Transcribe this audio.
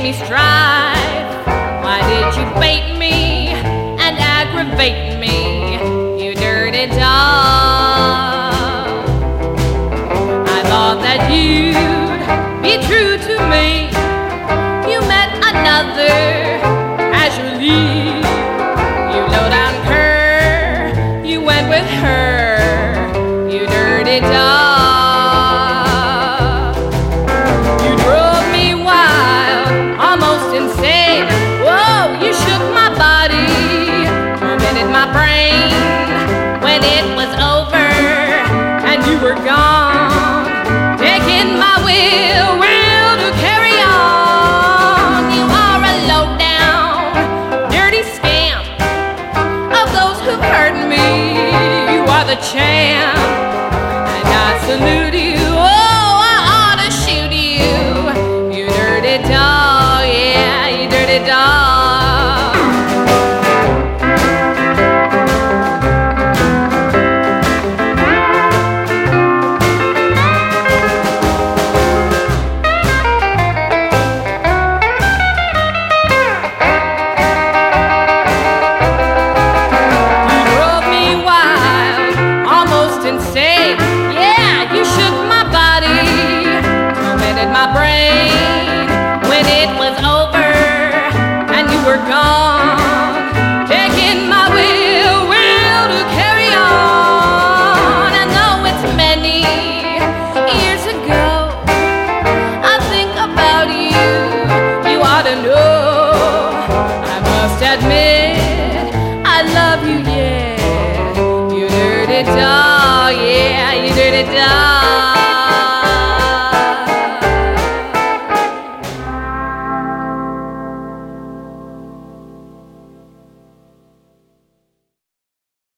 me strife? Why did you bait me and aggravate me, you dirty dog? I thought that you'd be true to me. You met another casually. You low down cur, you went with her, you dirty dog. You drove me wild, almost insane. Whoa, you shook my body, tormented my brain. When it was over and you were gone, taking my will to carry on. You are a low down, dirty scamp. Of those who've hurt me, you are the champ, and I salute you. Oh, I ought to shoot you, you dirty dog. Yeah, you dirty dog. Yeah, you shook my body, tormented my brain. When it was over and you were gone, taking my will to carry on. And though it's many years ago, I think about you, you ought to know. I must admit, I love you, yeah, you dirty dog. Yeah, you dirty dog.